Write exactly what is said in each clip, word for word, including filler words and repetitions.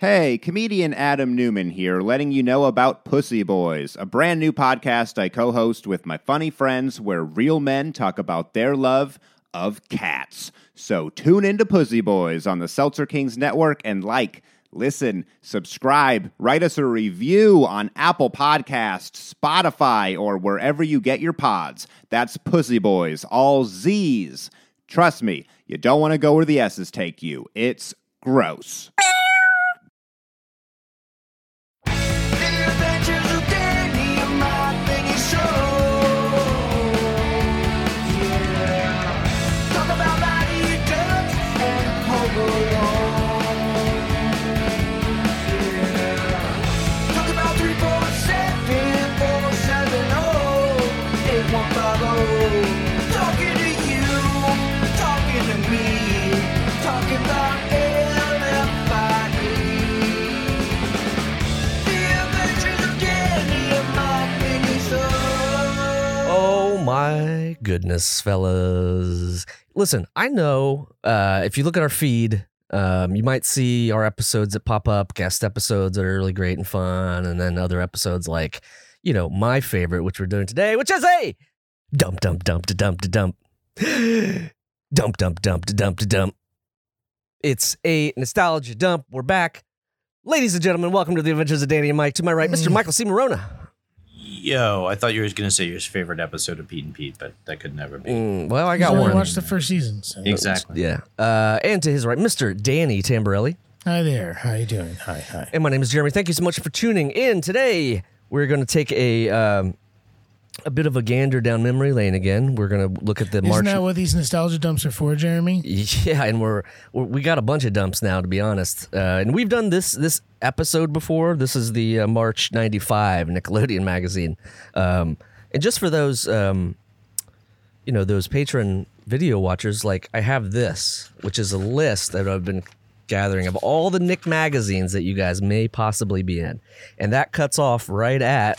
Hey, comedian Adam Newman here, letting you know about Pussy Boys, a brand new podcast I co-host with my funny friends where real men talk about their love of cats. So tune into Pussy Boys on the Seltzer Kings Network and like, listen, subscribe, write us a review on Apple Podcasts, Spotify, or wherever you get your pods. That's Pussy Boys, all Z's. Trust me, you don't want to go where the S's take you. It's gross. My goodness, fellas. Listen, I know uh, if you look at our feed, um, you might see our episodes that pop up, guest episodes that are really great and fun, and then other episodes like, you know, my favorite, which we're doing today, which is a dump, dump, dump, to dump, to dump. Dump, dump, dump, to dump, to dump. It's a nostalgia dump. We're back. Ladies and gentlemen, welcome to the Adventures of Danny and Mike. To my right, Mister Michael C. Morona. Yo, I thought you were going to say your favorite episode of Pete and Pete, but that could never be. Mm, well, I got I one. watched the first season. So. Exactly. Yeah. Uh, and to his right, Mister Danny Tamborelli. Hi there. How you doing? Hi, hi. And my name is Jeremy. Thank you so much for tuning in. Today, we're going to take a um, a bit of a gander down memory lane again. We're going to look at the Isn't March. that what these nostalgia dumps are for, Jeremy? Yeah, and we're, we're we got a bunch of dumps now, to be honest. Uh, and we've done this this episode before. This is the uh, March ninety-five Nickelodeon magazine. Um, and just for those, um, you know, those patron video watchers, like I have this, which is a list that I've been gathering of all the Nick magazines that you guys may possibly be in. And that cuts off right at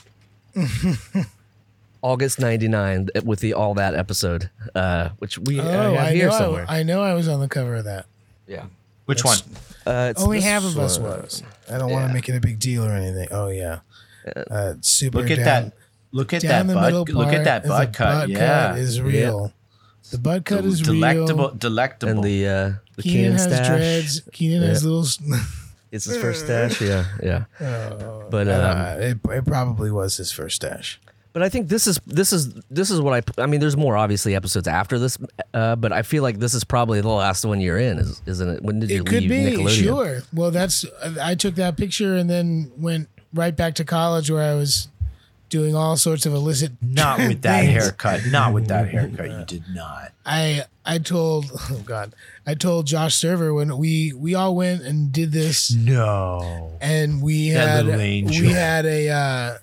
August ninety-nine with the All That episode, uh, which we Oh, I have I here know somewhere. I, I know I was on the cover of that. Yeah. Which That's- one? Uh, it's Only this half of us one. was. I don't want Yeah. to make it a big deal or anything. Oh, yeah. Uh, super Look at down, that. Look at down that the middle butt. Look at that part, butt the cut. butt Yeah. cut is real. The butt cut is delectable. real. Delectable. And the uh, the Keenan Keenan has stash. dreads. Keenan Yeah. has little... It's his first stash. Yeah, yeah. Oh, But, uh, um, it, it probably was his first stash. But I think this is this is this is what I I mean. There's more obviously episodes after this, uh, but I feel like this is probably the last one you're in, is, isn't it? When did you It could leave be, Nickelodeon? sure. Well, that's I took that picture and then went right back to college where I was doing all sorts of illicit. Not with that things. haircut. Not with that haircut. You did not. I I told oh god I told Josh Server when we we all went and did this No. and we That had little angel. we had a uh,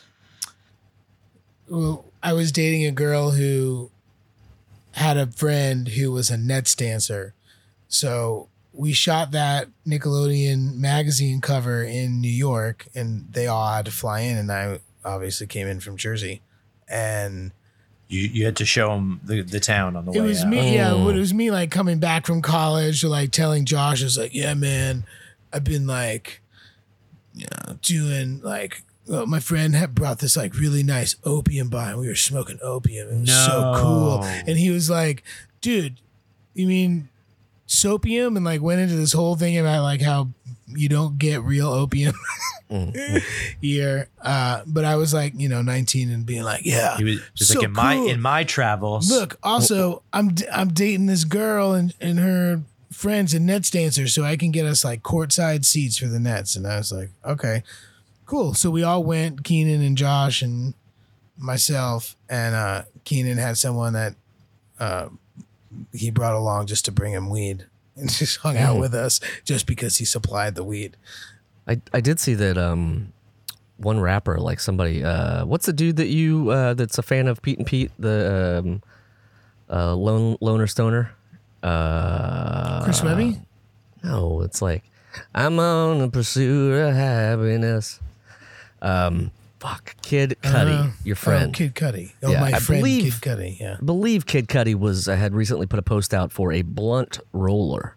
well, I was dating a girl who had a friend who was a Nets dancer, so we shot that Nickelodeon magazine cover in New York, and they all had to fly in, and I obviously came in from Jersey, and. You you had to show him the, the town on the It way was out. me, yeah. Oh. It was me, like coming back from college, or like telling Josh, I was like, "Yeah, man, I've been like, you know, doing like, well, my friend had brought this like really nice opium by, and we were smoking opium. It was so No. cool." And he was like, "Dude, you mean soapium?" And like went into this whole thing about like how you don't get real opium here. Uh, but I was like, you know, nineteen and being like, "Yeah." He was just So like in my cool. in my travels. Look, also, I'm d- I'm dating this girl and, and her friends and Nets dancers, so I can get us like courtside seats for the Nets. And I was like, okay, cool. So we all went, Keenan and Josh and myself, and uh, Keenan had someone that uh, he brought along just to bring him weed and just hung out Mm. with us just because he supplied the weed. I I did see that um one rapper, like somebody, uh, what's the dude that you uh, that's a fan of Pete and Pete, the um, uh, lone loner stoner, uh, Chris Webby? No, it's like I'm on the pursuit of happiness. Um, fuck, Kid Cudi, Uh, your friend. Oh, Kid Cudi. Oh, Yeah, my I friend believe- Kid Cudi, yeah. I believe Kid Cudi was uh, had recently put a post out for a blunt roller.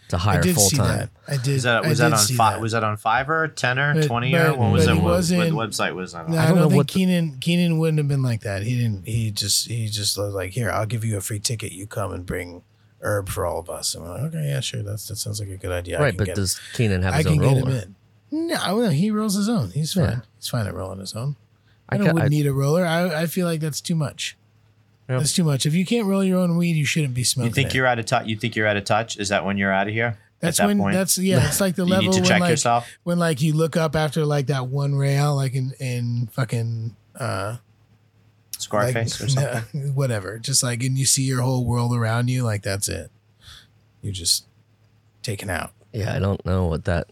to I hire did full see time. that. I did. Was that I was that did on see fi- that. was that on Fiverr, Tenor, But- twenty but- or what was but it? he What, wasn't- what website was that on? No, I I don't don't, know think what the- Keenan Keenan wouldn't have been like that. He didn't. He just he just was like, here, I'll give you a free ticket. You come and bring herb for all of us. And I'm like, okay, yeah, sure. That's that sounds like a good idea. I right, can but get, does Keenan have I his can own get roller? him in. No, no, he rolls his own. He's fine. Yeah. He's fine at rolling his own. I, I don't ca- wouldn't I- need a roller. I I feel like that's too much. Yep. That's too much. If you can't roll your own weed, you shouldn't be smoking. You think it. you're out of touch? You think you're out of touch? Is that when you're out of here? That's at that when point? that's yeah. It's like the You level need to when check like yourself. when like you look up after like that one rail, like in in fucking uh Scarface like, or something. no, whatever. Just like and you see your whole world around you, like that's it. You're just taken out. Yeah, I don't know what that.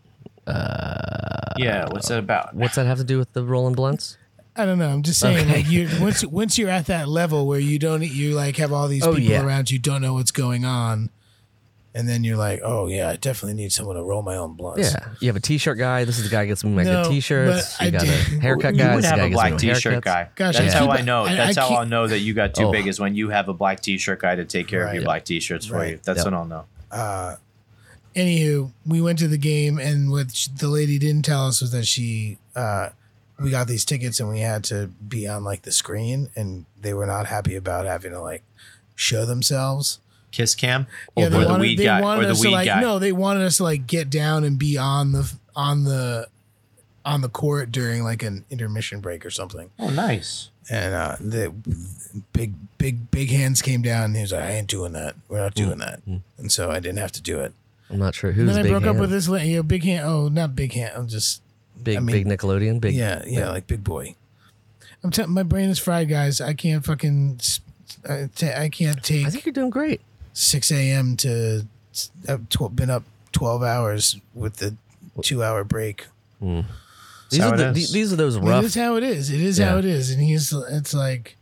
Uh, Yeah, what's that about? What's that have to do with the rolling blunts? I don't know. I'm just saying, Okay. like you once once you're at that level where you don't you like have all these Oh, people yeah. around you, don't know what's going on, and then you're like, oh yeah, I definitely need someone to roll my own blunts. Yeah, you have a T-shirt guy. This is the guy who gets me my No, good T-shirts. but You I got did- a haircut You guy. You would This have guy a gets black me my T-shirt haircuts. guy. Gosh, That's I how keep- I know. I- I That's how keep- I'll know that you got too Oh. big is when you have a black T-shirt guy to take care of Right. your black T-shirts for Right. you. That's Yep. when I'll know. Uh, anywho, we went to the game, and what sh- the lady didn't tell us was that she, uh, we got these tickets, and we had to be on like the screen, and they were not happy about having to like show themselves. Kiss cam Yeah, or they the wanted, weed they guy wanted or the us to weed like guy. no, they wanted us to like get down and be on the on the on the court during like an intermission break or something. Oh, nice. And uh, the big, big, big hands came down. And he was like, "I ain't doing that. We're not doing that." And so I didn't have to do it. I'm not sure And who's then I big broke hand. up with this lady. Yeah, big hand. Oh, not big hand. I'm just big, I mean- big Nickelodeon. Big. yeah, yeah, like big boy. I'm t- my brain is fried, guys. I can't fucking. s- I ta- I can't take I think you're doing great. six a.m. to. I've tw- been up twelve hours with the two hour break. These how are it the, is. these, these are those It rough. is how it is. It is Yeah. how it is. And he's, it's like,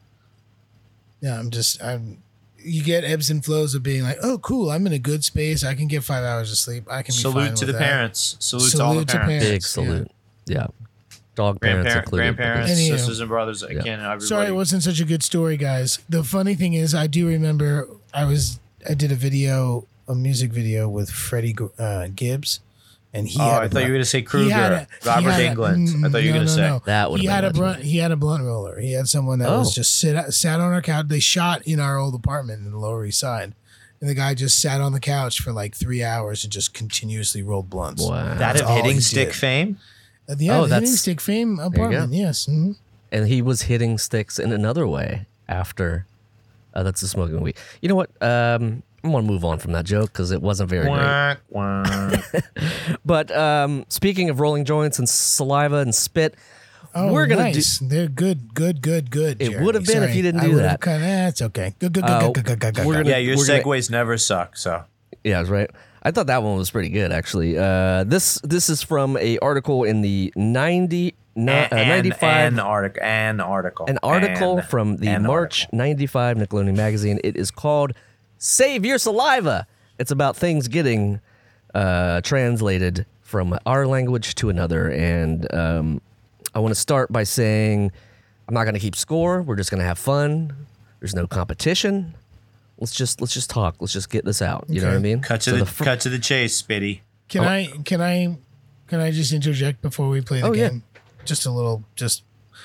yeah, I'm just, I'm, you get ebbs and flows of being like, oh, cool, I'm in a good space. I can get five hours of sleep. I can be fine Salute to with the that. parents. Salute, to all the Salute to parents. Big parents, salute. Yeah. Dog parents Grandparent, included. grandparents, Anywho. sisters and brothers. I can't. Everybody. Sorry, it wasn't such a good story, guys. The funny thing is, I do remember I was, I did a video, a music video with Freddie uh, Gibbs, and he Oh, had. I a thought you were blunt- going to say he Kruger, had a- he Robert had a- England. I thought you were no, going to no, say. no. That would've he been had a legendary. blunt. He had a blunt roller. He had someone that Oh. was just sit sat on our couch. They shot in our old apartment in the Lower East Side, and the guy just sat on the couch for like three hours and just continuously rolled blunts. Wow. That That's of all hitting he stick did. fame. Uh, yeah, Oh, the that's- Hitting Stick Fame you apartment. go. Yes. Mhm. And he was hitting sticks in another way after. Uh, that's the smoking weed. You know what? Um, I want to move on from that joke because it wasn't very great. Quack, quack. But um, speaking of rolling joints and saliva and spit, Oh, we're gonna nice. They're good, good, good, good. It Jeremy. would have been if Sorry. you didn't I do would have that. Kinda, that's okay. Good, good, good, Uh, good, good, good, good, we're good. gonna- yeah, your we're gonna- segues never suck. So yeah, that's right. I thought that one was pretty good actually. Uh, this this is from a article in the ninety ni- uh, an, ninety-five an article, an article, an article An- from the an March article. ninety-five Nickelodeon magazine. It is called "Save Your Saliva." It's about things getting uh, translated from our language to another, and um, I want to start by saying I'm not going to keep score. We're just going to have fun. There's no competition. Let's just let's just talk. Let's just get this out. You know Okay. what I mean? Cut to So the, fir- cut to the chase, Spitty. Can I, can I, can I just interject before we play the Oh, yeah. game? Just a little, just.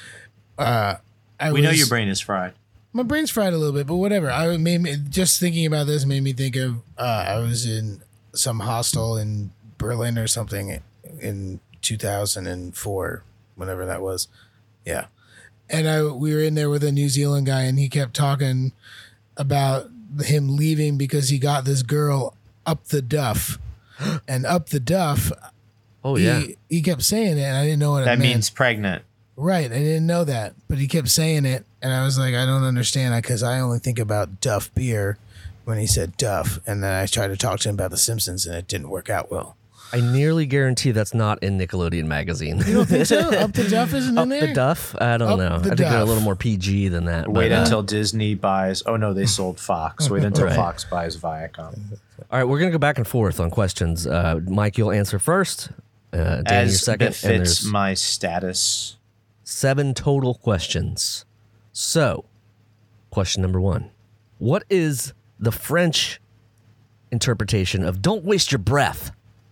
Uh, I We was, know your brain is fried. My brain's fried a little bit, but whatever. I made me, just thinking about this made me think of uh, I was in some hostel in Berlin or something in two thousand four, whenever that was. Yeah, and I we were in there with a New Zealand guy, and he kept talking about him leaving because he got this girl up the duff, and up the duff. oh he, yeah. he kept saying it, and I didn't know what That it meant. means pregnant. Right, I didn't know that, but he kept saying it, and I was like, I don't understand, because I only think about Duff beer when he said Duff, and then I tried to talk to him about The Simpsons, and it didn't work out well. I nearly guarantee that's not in Nickelodeon magazine. You don't think so? Up the Duff isn't Up in there? the Duff? I don't Up know. I the think they're a Duff. little more P G than that. Wait but, uh, until Disney buys. Oh no, they sold Fox. Wait until Right. Fox buys Viacom. All right, we're gonna go back and forth on questions. Uh, Mike, you'll answer first. Uh, Danny, you're As second. And befits there's my status. seven total questions. So, question number one: what is the French interpretation of "Don't waste your breath"?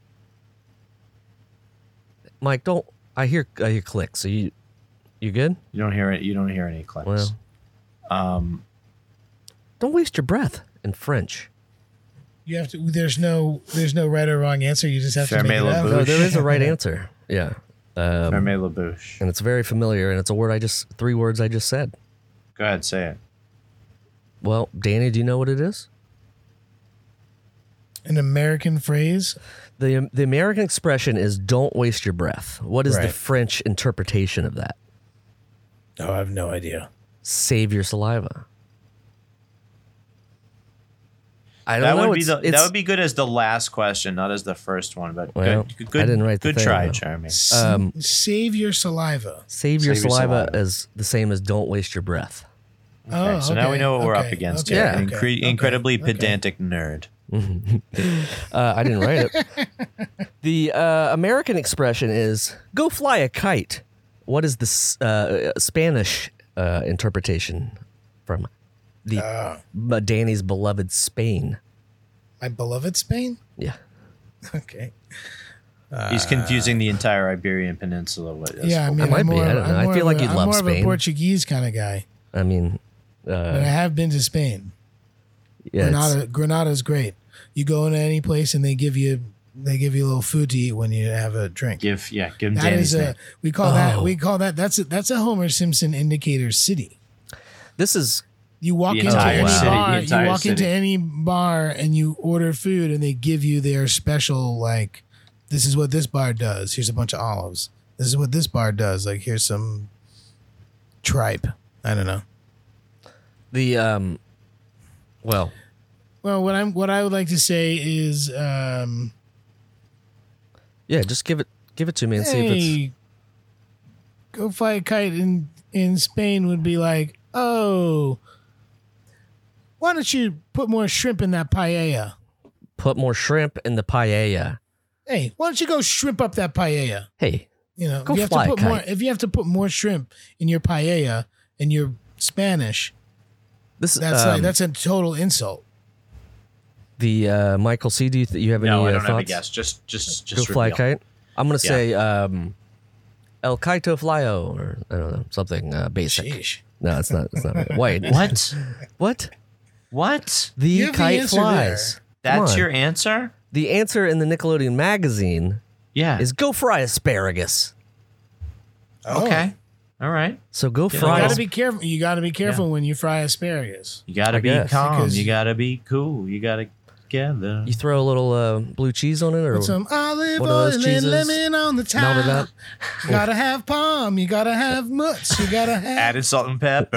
Mike, don't. I hear I hear clicks. So you you good? You don't hear it. You don't hear any clicks. Well, um, don't waste your breath in French. You have to. There's no. There's no right or wrong answer. You just have to make it up. No, there is a right answer. Yeah. Um, Ferme la bouche. and it's very familiar, and it's a word I just three words I just said. Go ahead, say it. Well, Danny, do you know what it is? An American phrase. The the American expression is "Don't waste your breath." What is the Right. French interpretation of that? Oh, I have no idea. Save your saliva. I don't That know. would be it's- the, it's- that would be good as the last question, not as the first one. But Well, good, good, I didn't write the good thing, try, though. Jeremy. S- Um, Save your saliva. Save your Save your saliva saliva. is the same as "Don't waste your breath." Okay, Oh, so now we okay, know what we're up okay, against okay, here. Yeah. An okay, incre- okay, incredibly okay. pedantic nerd. Uh, I didn't write it. The uh, American expression is "Go fly a kite." What is the s- uh, Spanish uh, interpretation from the Uh, uh, Danny's beloved Spain? my beloved Spain. Yeah. Okay. He's confusing the entire Iberian Peninsula with this. Yeah, I mean, might I'm be, more, I of- don't I'm know. I more feel of like a- you'd I'm love more of a Spain. Portuguese kind of guy, I mean, but I uh, have been to Spain. yeah, it's- Granada, Granada's great. You go into any place and they give you they give you a little food to eat when you have a drink. Give yeah, give him That Danny's is name. a we call that Oh. we call that that's a, that's a Homer Simpson indicator city. this is You walk The into entire any city, the bar, you entire walk into city. any bar and you order food and they give you their special like this is what this bar does. Here's a bunch of olives. This is what this bar does. Like here's some tripe. I don't know. the um. Well, Well, what I'm what I would like to say is um yeah, just give it give it to me and see if it's. hey, go fly a kite in in Spain would be like, oh, why don't you put more shrimp in that paella? Put more shrimp in the paella. Hey, why don't you go shrimp up that paella? Hey, You know, Go if you have fly a to put kite. more, if you have to put more shrimp in your paella and you're Spanish, this that's um, like that's a total insult. the uh, Michael C. Do you, th- you have No, any I uh, don't have a thoughts? guess. Just just Go just fly a reveal. kite. I'm gonna Yeah. say um, El Kito Flyo, or I don't know, something uh, basic. Sheesh. No, it's not. It's not. right. Wait, What? What? What? The You have the kite answer flies. Come That's on. your answer? The answer in the Nickelodeon magazine Yeah. is go fry asparagus. Oh. okay. All right. So go You You fry. gotta as- be careful. You gotta be careful when you fry asparagus. You gotta I be guess. calm. Because- You gotta be cool. You gotta gather. you throw a little uh, blue cheese on it, or Put some olive one of oil those and cheeses, lemon on the top. melt it up. You gotta have palm. You gotta have mutts. You gotta have. Added salt and pepper.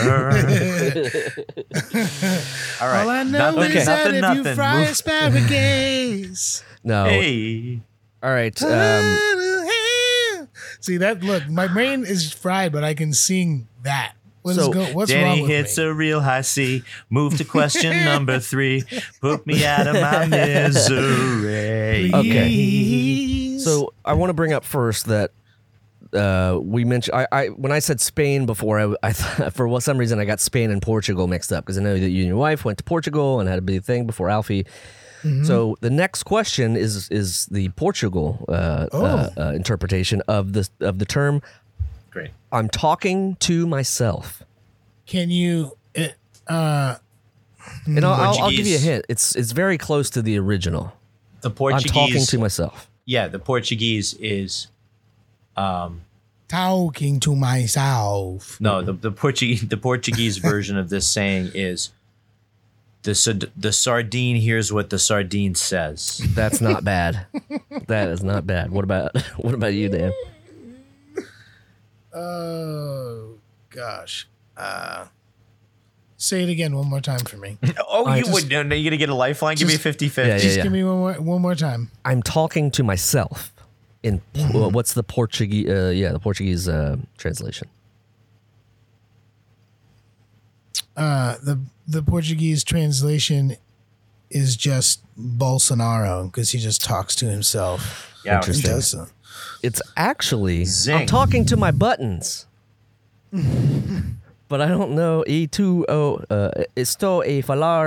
All right. All I know nothing, is that nothing, if nothing. you fry Move- asparagus. no. Hey. All right. Um, See that? Look, my brain is fried, but I can sing that. What's, So, go, what's Danny wrong with hits me? a real high C. Move to question number three. Put me out of my misery. Okay. Please. So I want to bring up first that uh, we mentioned I, I when I said Spain before, I, I thought, for some reason I got Spain and Portugal mixed up because I know that you and your wife went to Portugal and had a big thing before Alfie. So the next question is is the Portugal uh, Oh. uh, uh, interpretation of the of the term. Great. I'm talking to myself, Can you? Uh, and I'll, I'll, I'll give you a Portuguese. hint. It's it's very close to the original. The I'm Portuguese. talking to myself. Yeah, the Portuguese is. Um, talking to myself. no, the the Portuguese the Portuguese version of this saying is. The sard- the sardine hears what the sardine says. That's not bad. That is not bad. What about what about you, Dan? Oh gosh. Uh, say it again one more time for me. Oh, I you just- would no, no, you gonna get a lifeline? Give me a Just- fifty-fifty. Yeah, Just yeah. give me one more one more time. I'm talking to myself. In uh, what's the Portuguese? Uh, yeah, the Portuguese uh, translation. Uh, the the Portuguese translation is just Bolsonaro because he just talks to himself. Yeah, He Interesting. does so. It's actually I'm Zing. talking to my buttons. But I don't know. E two o uh, estou a falar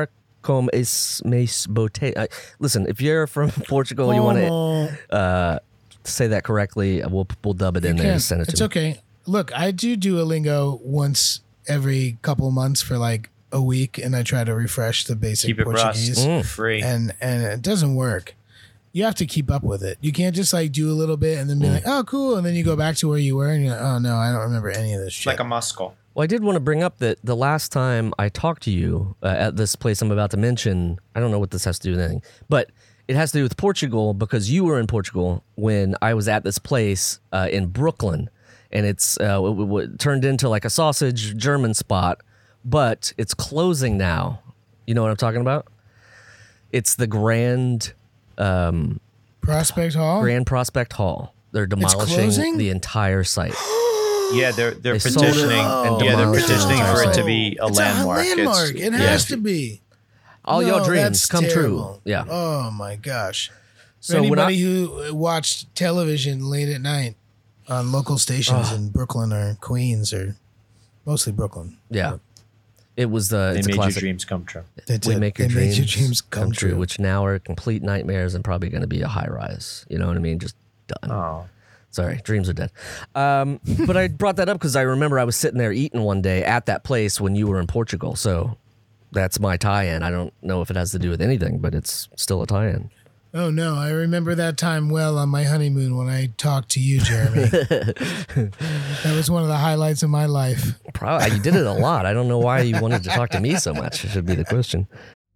Como es mes botella? Listen, if you're from Portugal, you want to uh, say that correctly, we'll we'll dub it in there and send it to It's me. okay. Look, I do Duolingo once every couple months for like a week, and I try to refresh the basic Keep it Portuguese. Russ. Free. And and it doesn't work. You have to keep up with it. You can't just like do a little bit and then be like, oh, cool. And then you go back to where you were and you're like, oh, no, I don't remember any of this shit. Like a muscle. Well, I did want to bring up that the last time I talked to you uh, at this place I'm about to mention, I don't know what this has to do with anything, but it has to do with Portugal because you were in Portugal when I was at this place uh, in Brooklyn. And it's uh, w- w- turned into like a sausage German spot, but it's closing now. You know what I'm talking about? It's the Grand... Um, Prospect Hall? Grand Prospect Hall. They're demolishing closing? the entire site. Yeah, they're they're They sold it petitioning. and Yeah, they're demolished the petitioning entire for it site. to be a It's landmark. a landmark. It's, It yeah. has to be. All No, your dreams that's come terrible. true. Yeah. Oh, my gosh. For So when I- anybody who watched television late at night on local stations in Brooklyn or Queens or mostly Brooklyn. Yeah. It was the They it's a made your classic. dreams come true. They We did. make your They dreams, made your dreams come, true. which now are complete nightmares and probably going to be a high rise. You know what I mean? Just done. Oh. Sorry, dreams are dead. Um, but I brought that up because I remember I was sitting there eating one day at that place when you were in Portugal. So that's my tie-in. I don't know if it has to do with anything, but it's still a tie-in. Oh, no. I remember that time well on my honeymoon when I talked to you, Jeremy. That was one of the highlights of my life. Probably you did it a lot. I don't know why you wanted to talk to me so much. Should be the question.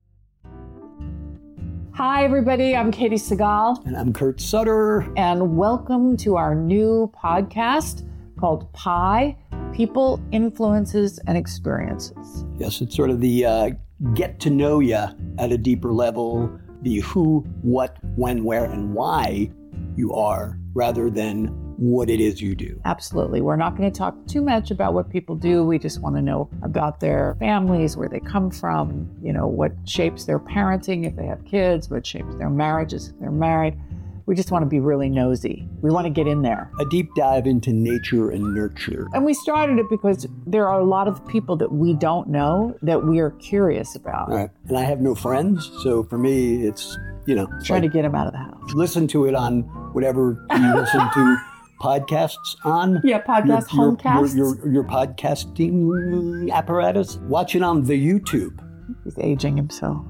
Hi, everybody. I'm Katie Segal, And I'm Kurt Sutter. and welcome to our new podcast called Pi People, Influences, and Experiences. Yes, it's sort of the uh, get to know you at a deeper level, the who, what, when, where, and why you are, rather than what it is you do. Absolutely. We're not going to talk too much about what people do. We just want to know about their families, where they come from, you know, what shapes their parenting if they have kids, what shapes their marriages if they're married. We just want to be really nosy. We want to get in there. A deep dive into nature and nurture. And we started it because there are a lot of people that we don't know that we are curious about. All right. And I have no friends, so for me, it's, you know, it's Trying like, to get them out of the house. listen to it on whatever you listen to podcasts on. Yeah, podcast, your, homecasts. Your, your, your podcasting apparatus. Watch it on the YouTube. He's aging himself.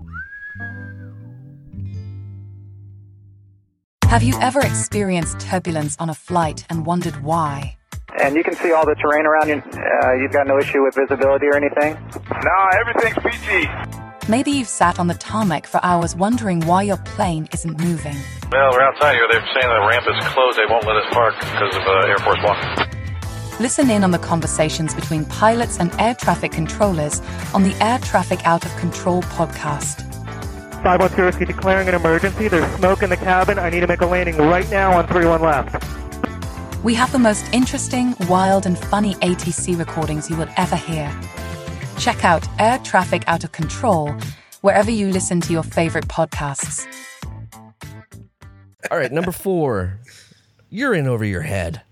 Have you ever experienced turbulence on a flight and wondered why? And you can see all the terrain around you. Uh, you've got no issue with visibility or anything? No, everything's peachy. Maybe you've sat on the tarmac for hours wondering why your plane isn't moving. Well, we're outside here. They're saying the ramp is closed. They won't let us park because of uh, Air Force One. Listen in on the conversations between pilots and air traffic controllers on the Air Traffic Out of Control podcast. five one zero, declaring an emergency. There's smoke in the cabin. I need to make a landing right now on three one left. We have the most interesting, wild, and funny A T C recordings you will ever hear. Check out Air Traffic Out of Control wherever you listen to your favorite podcasts. All right, number four. You're in over your head.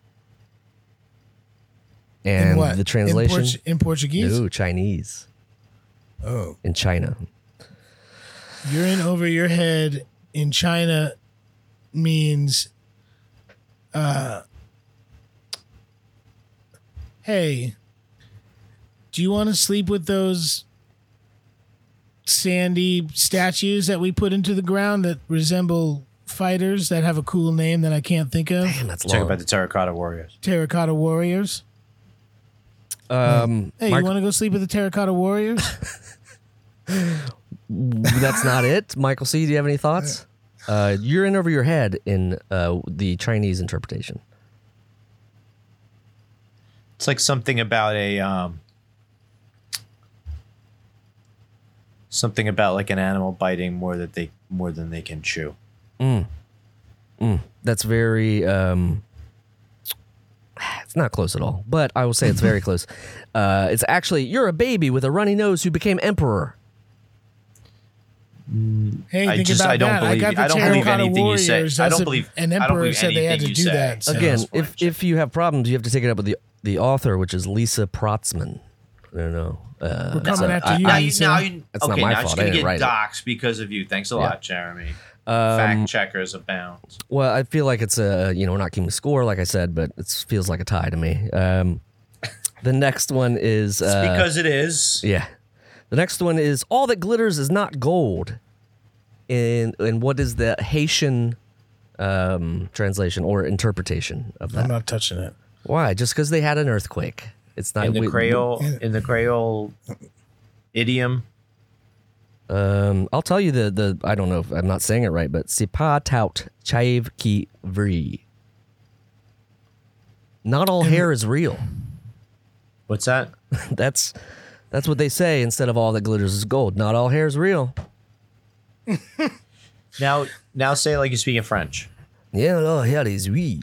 And In what? the translation? In, Port- in Portuguese? No, Chinese. Oh. In China. You're in over your head in China means, uh, hey, do you want to sleep with those sandy statues that we put into the ground that resemble fighters that have a cool name that I can't think of? Damn, that's Talk long. about the Terracotta Warriors. Terracotta Warriors. Um, Hey, you Mark- want to go sleep with the Terracotta Warriors? that's not it. Michael C., do you have any thoughts? Uh, you're in over your head in uh, the Chinese interpretation. It's like something about a um, something about like an animal biting more that they more than they can chew. Mm. Mm. That's very. Um, it's not close at all, but I will say it's very close. Uh, it's actually you're a baby with a runny nose who became emperor. Hey, I think just- about I don't that. believe- I got the I don't believe Terracotta anything you say. Warriors. I don't That's a- believe- An I don't emperor believe said they had anything to you do say. that. so- Again, if if you have problems, you have to take it up with the the author, which is Lisa Protzman. no, no. Uh, We're coming so after I- you. Now I- you, Lisa. now you, That's okay, not my now fault. she's I gonna didn't get write it. doxxed because of you. Thanks a Yeah. lot, Jeremy. Um, Fact checkers abound. Well, I feel like it's a, you know, we're not keeping score, like I said, but it feels like a tie to me. Um, the next one is. It's Uh, because it is. Yeah. The next one is all that glitters is not gold. In, in what is the Haitian um, translation or interpretation of that? I'm not touching it. Why? Just because they had an earthquake. It's not In the we- Creole, in the Creole idiom. Um, I'll tell you the the I don't know if I'm not saying it right, but c'est pas tout chèvre qui vrille. Not all hair is real. What's that? That's that's what they say instead of all that glitters is gold. Not all hair is real. Now, now say it like you're speaking French. Yeah, all hair is real.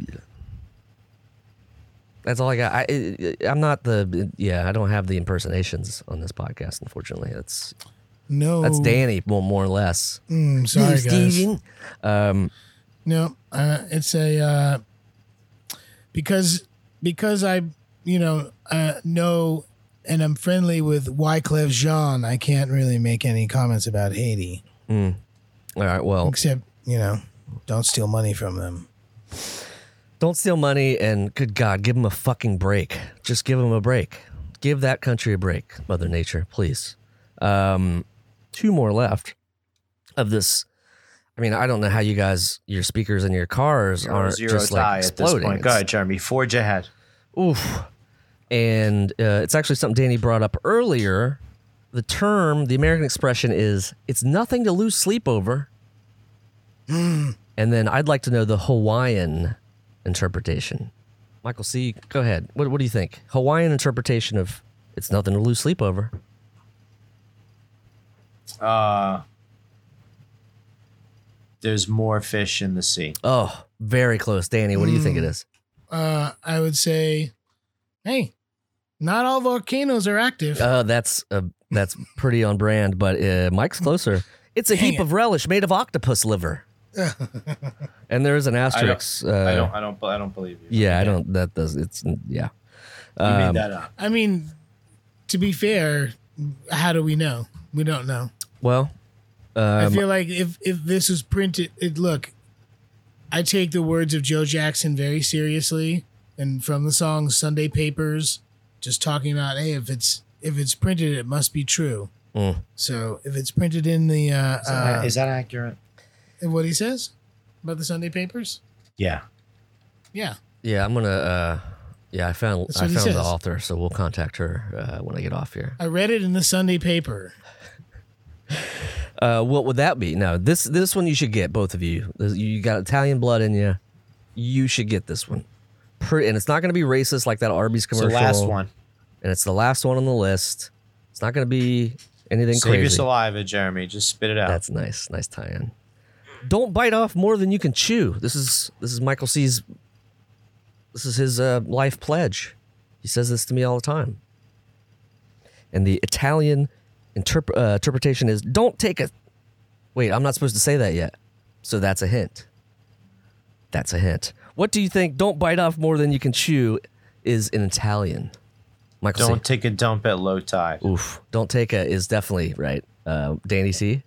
That's all I got. I, I I'm not the yeah. I don't have the impersonations on this podcast. Unfortunately, that's No. that's Danny more more or less. Mm, sorry, guys. Steven. Um, No, uh, it's a uh, because because I you know uh, know and I'm friendly with Wyclef Jean. I can't really make any comments about Haiti, mm. All right. Well, except you know, don't steal money from them. don't steal money, and good God, give them a fucking break. Just give them a break. Give that country a break, Mother Nature, please. Um, two more left of this. I mean, I don't know how you guys, your speakers in your cars Zero, aren't zero just tie like at this exploding. point. Go ahead, Jeremy. Forge ahead. Oof. And uh, it's actually something Danny brought up earlier. The term, the American expression is, it's nothing to lose sleep over. And then I'd like to know the Hawaiian interpretation. Michael C., go ahead. What, what do you think? Hawaiian interpretation of, it's nothing to lose sleep over. Uh, there's more fish in the sea. Oh, very close. Danny, what do you think it is? Uh, I would say, hey, not all volcanoes are active. Uh, that's uh, that's pretty on brand, but uh, Mike's closer. It's a Dang heap it. of relish made of octopus liver. And there is an asterisk. I uh, don't. I don't. I don't believe you. Yeah, I don't. That does. It's yeah. You Um, made that up. I mean, to be fair, how do we know? We don't know. Well, I um, feel like if if this was printed, it look. I take the words of Joe Jackson very seriously, and from the song Sunday Papers, just talking about, hey, if it's if it's printed, it must be true. Mm. So if it's printed in the uh, Is that, uh, is that accurate? what he says about the Sunday Papers, Yeah. yeah, yeah, I'm gonna. Uh, yeah, I found That's I what he found the says. author, so we'll contact her uh, when I get off here. I read it in the Sunday Paper. Uh, what would that be? No, this this one you should get, both of you. You got Italian blood in you. You should get this one. Pre- and it's not going to be racist like that Arby's It's the commercial. last one. And it's the last one on the list. It's not going to be anything Save crazy. your saliva, Jeremy. Just spit it out. That's nice. Nice tie-in. Don't bite off more than you can chew. This is this is Michael C's. This is his uh, life pledge. He says this to me all the time. And the Italian interp- uh, interpretation is, don't take a... Wait, I'm not supposed to say that yet. So that's a hint. That's a hint. What do you think don't bite off more than you can chew is in Italian? Michael Don't C. take a dump at low tide. Oof. Don't take a is definitely right. Uh, Danny C.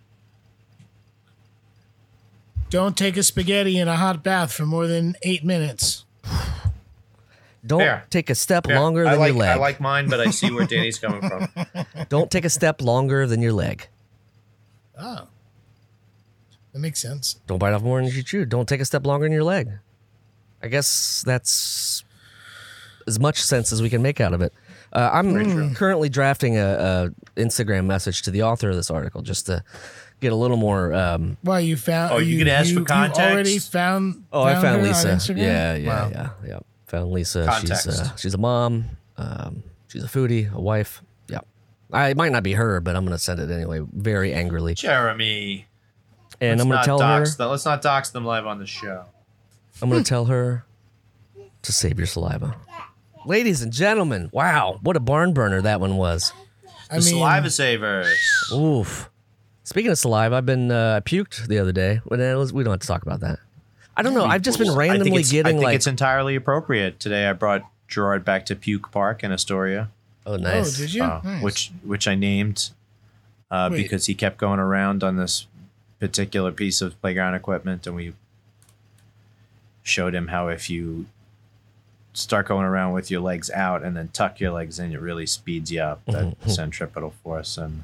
Don't take a spaghetti in a hot bath for more than eight minutes. Don't Fair. take a step Fair. longer I than like, your leg. I like mine, but I see where Danny's coming from. Don't take a step longer than your leg. Oh, that makes sense. Don't bite off more than you chew. Don't take a step longer than your leg. I guess that's as much sense as we can make out of it. Uh, I'm currently drafting a, a Instagram message to the author of this article just to get a little more. Um, Why you found? Oh, you could ask for You context? already found. oh, I her found on Lisa. Instagram? Yeah, yeah, Wow. yeah, yeah. Found Lisa. Context. She's uh, she's a mom. Um, she's a foodie, a wife. Yeah. I, it might not be her, but I'm gonna send it anyway, very angrily. Jeremy. And let's I'm gonna not tell her. dox them. Let's not dox them live on the show. I'm going to tell her to save your saliva. Ladies and gentlemen, wow, what a barn burner that one was. The I mean, saliva savers. Oof. Speaking of saliva, I've been, uh, I puked the other day. But it was- we don't have to talk about that. I don't know. I've just been I think randomly it's, getting I think like, it's entirely appropriate. Today I brought Gerard back to Puke Park in Astoria. Oh, nice. Oh, did you? uh, Nice. which which I named uh, Wait. because he kept going around on this particular piece of playground equipment, and we showed him how if you start going around with your legs out and then tuck your legs in, it really speeds you up, that Mhm. centripetal force. And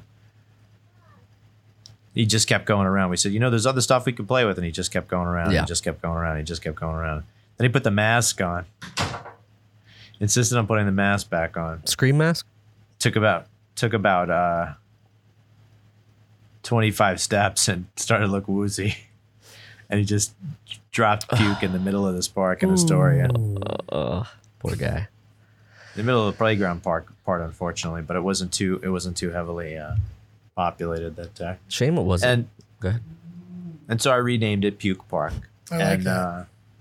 he just kept going around. We said, you know, there's other stuff we could play with, and he just kept going around. Yeah. He just kept going around. He just kept going around. Then he put the mask on. Insisted on putting the mask back on. Scream mask? Took about took about uh, twenty-five steps and started to look woozy. And he just dropped puke in the middle of this park in Astoria. In Uh, poor guy. the middle of the playground park part, unfortunately, but it wasn't too it wasn't too heavily uh, populated that day. Shame it wasn't. And Go ahead. and so I renamed it Puke Park. I like and that. Uh,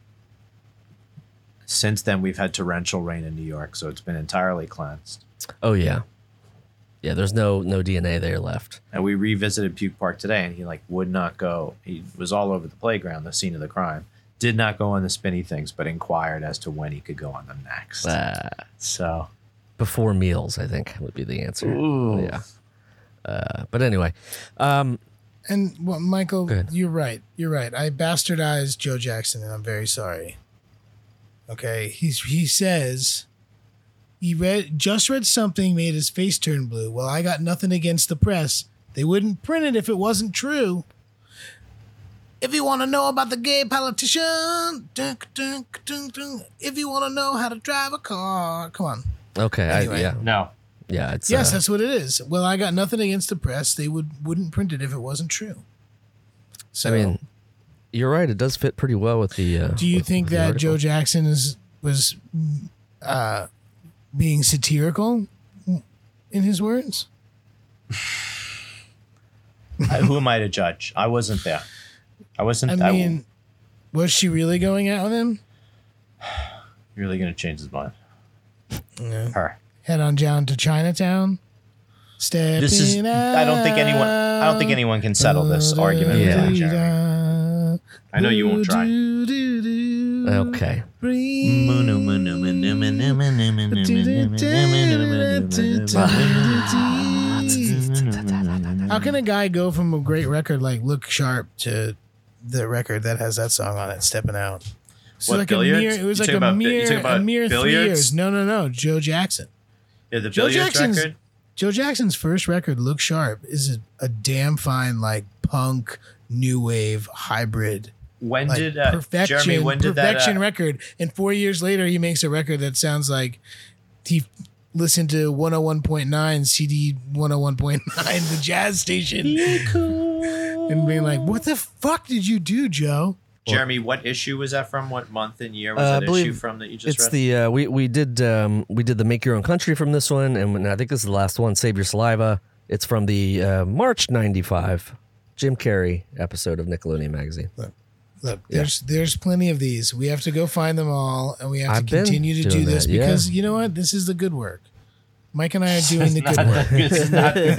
since then we've had torrential rain in New York, so it's been entirely cleansed. Oh yeah, yeah. There's no no D N A there left. And we revisited Puke Park today, and he like would not go. He was all over the playground, the scene of the crime. Did not go on the spinny things, but inquired as to when he could go on them next. Uh, So before meals, I think would be the answer. Ooh. Yeah. Uh, but anyway, um, And well, Michael, Go ahead. you're right. You're right. I bastardized Joe Jackson, and I'm very sorry. Okay, he's he says he read just read something made his face turn blue. Well, I got nothing against the press. They wouldn't print it if it wasn't true. If you want to know about the gay politician, dunk, dunk, dunk, dunk. If you want to know how to drive a car, come on. okay. Anyway. I, yeah. no, Yeah. It's Yes, uh, that's what it is. Well, I got nothing against the press. They would wouldn't print it if it wasn't true. So, I mean, you're right. It does fit pretty well with the. Uh, do you with- think with the that article. Joe Jackson is was uh, being satirical in his words? I, who am I to judge? I wasn't there. I wasn't. I I mean, was she really going out with him? really going to change his mind. Yeah. Her. Head on down to Chinatown. Stepping This is. I don't think anyone. I don't think anyone can settle this argument. Yeah. With you, Jeremy. I know you won't try. Okay. How can a guy go from a great record like Look Sharp to the record that has that song on it, Stepping Out? So What, like Billiards? a mere, it was You like talking a about bi- you mere, talking a about mere three Billiards? years. No, no, no. Joe Jackson. Yeah, the Joe Billiards Jackson's record. Joe Jackson's first record, Look Sharp, is a, a damn fine like punk new wave hybrid. When Like did uh, perfection, Jeremy? When did that? perfection Uh, record, and four years later, he makes a record that sounds like he listened to one oh one point nine C D one oh one point nine, the jazz station, and being like, "What the fuck did you do, Joe?" Jeremy, what issue was that from? What month and year was Uh, I that believe issue from that you just It's read? the uh, we we did um, we did the Make Your Own Country from this one, and when- I think this is the last one. Save Your Saliva. It's from the uh, March ninety-five Jim Carrey episode of Nickelodeon magazine. Look, Yeah. there's there's plenty of these. We have to go find them all, and we have I've to been continue to do doing this that, yeah. because you know what? This is the good work. Mike and I are doing the good work. This is not the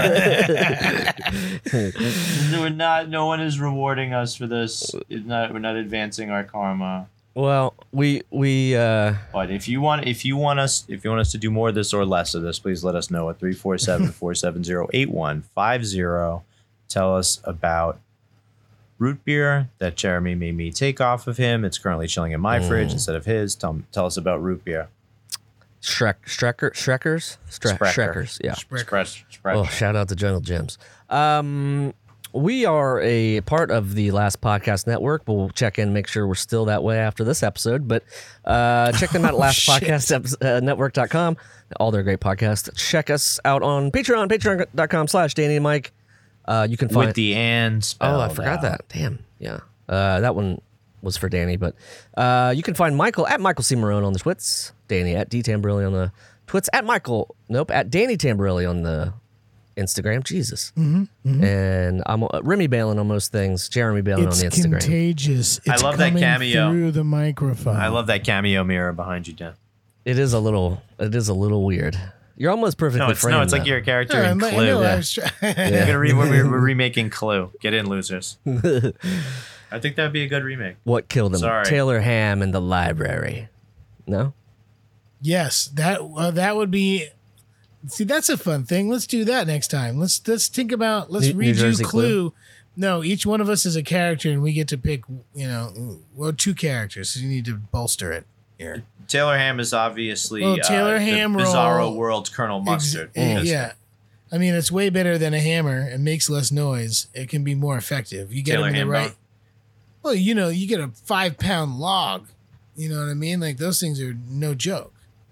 good work. No, we're not. No one is rewarding us for this. It's not. We're not advancing our karma. Well, we we uh, But if you want, if you want us, if you want us to do more of this or less of this, please let us know at three four seven, four seven zero, eight one five zero. Tell us about root beer that Jeremy made me take off of him. It's currently chilling in my fridge instead of his. Tell, tell us about root beer. Shrek Strecker Streckers Stre- Sprecher. Shrekkers. Yeah. Spread, spread. Oh, shout out to Jungle Gems. Um, we are a part of the Last Podcast Network. We'll check in, make sure we're still that way after this episode. But uh, check them out at last podcast network dot com. All their great podcasts. Check us out on Patreon, patreon dot com slash Danny and Mike. Uh, you can find With the and Oh, I spelled forgot out. that. Damn. Yeah. Uh, that one was for Danny, but uh, you can find Michael at Michael C. Marone on the Twits, Danny at D Tamborelli on the Twits, at Michael, nope, at Danny Tamborelli on the Instagram. Jesus. Mm-hmm, And I'm uh, Remy Balin on most things, Jeremy Balin It's on the Instagram. contagious. I It's love that coming cameo. through the microphone. I love that cameo mirror behind you, Dan. It is a little, it is a little weird. You're almost perfectly No, it's framed. no, it's like though. your character Yeah, in I Clue. know, I Yeah. was try- We're, gonna re- we're, we're remaking Clue. Get in, losers. I think that'd be a good remake. What killed him? Sorry. Taylor Ham in the library. No? Yes, that uh, that would be See, that's a fun thing. Let's do that next time. Let's let's think about. Let's New- New read you Jersey Clue. No, each one of us is a character, and we get to pick. You know, well, two characters. So you need to bolster it here. Taylor Ham is obviously Well, Taylor uh, Ham the role- Bizarro World's Colonel Ex- Mustard. eh, yeah, I mean, it's way better than a hammer. It makes less noise. It can be more effective. You get Taylor them in Ham the right. bone? Well, you know, you get a five pound log. You know what I mean? Like those things are no joke.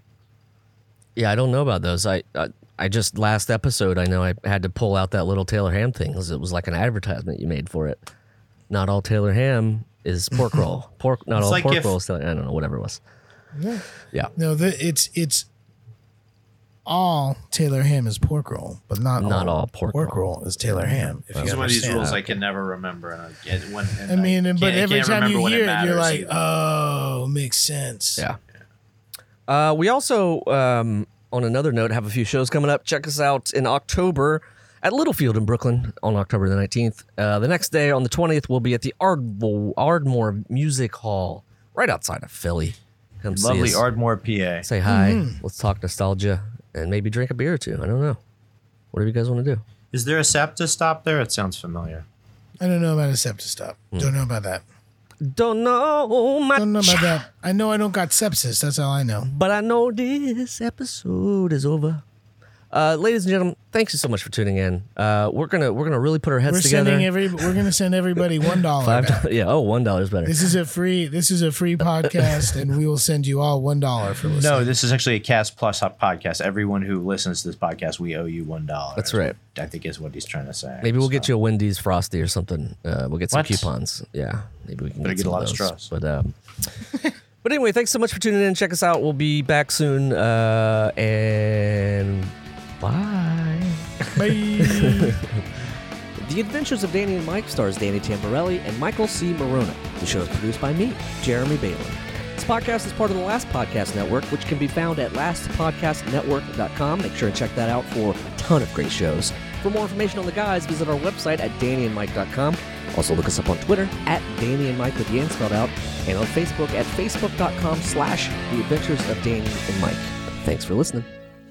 Yeah, I don't know about those. I, I I just last episode I know I had to pull out that little Taylor Ham thing because it was like an advertisement you made for it. Not all Taylor Ham is pork roll. Pork, not It's all like pork if- roll is Taylor. I don't know, whatever it was. Yeah. Yeah. No, the, it's it's all Taylor Ham is pork roll, but not Not all, all pork roll. is Taylor Ham. If These you are one of these understand. rules I can never remember. And I, get when, and I mean, and, but can't- I every can't time you remember when hear it, you're matters like, either. oh, makes sense. Yeah. Uh, we also, um, on another note, have a few shows coming up. Check us out in October at Littlefield in Brooklyn on October the nineteenth. Uh, the next day, on the twentieth, we'll be at the Ardmore, Ardmore Music Hall right outside of Philly. Come see Lovely us. Ardmore, P A. Say hi. Mhm. Let's talk nostalgia and maybe drink a beer or two. I don't know. Whatever you guys want to do. Is there a SEPTA stop there? It sounds familiar. I don't know about a septic stop. Hmm. Don't know about that. Don't know much. Don't know about that. I know I don't got sepsis. That's all I know. But I know this episode is over. Uh, ladies and gentlemen, thanks you so much for tuning in. Uh, we're gonna we're gonna really put our heads We're together. sending every. We're gonna send everybody one dollar. Five back. dollars. Yeah. Oh, one dollar is better. This is a free. This is a free podcast, and we will send you all one dollar for listening. No, this is actually a Cast Plus podcast. Everyone who listens to this podcast, we owe you one dollar. That's right. I think is what he's trying to say. Maybe we'll So, get you a Wendy's Frosty or something. Uh, we'll get some What? coupons. Yeah, maybe we can Better get, get some a lot of those. straws. But um, but anyway, thanks so much for tuning in. Check us out. We'll be back soon. Uh, and bye. Bye. The Adventures of Danny and Mike stars Danny Tamborelli and Michael C. Morona. The show is produced by me, Jeremy Balin. This podcast is part of the Last Podcast Network, which can be found at last podcast network dot com. Make sure to check that out for a ton of great shows. For more information on the guys, visit our website at danny and mike dot com. Also look us up on Twitter at Danny and Mike with the N spelled out, and on Facebook at facebook dot com slash The Adventures of Danny and Mike. Thanks for listening.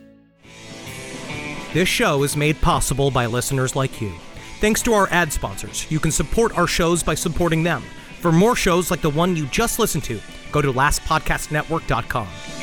This show is made possible by listeners like you. Thanks to our ad sponsors, you can support our shows by supporting them. For more shows like the one you just listened to, go to last podcast network dot com.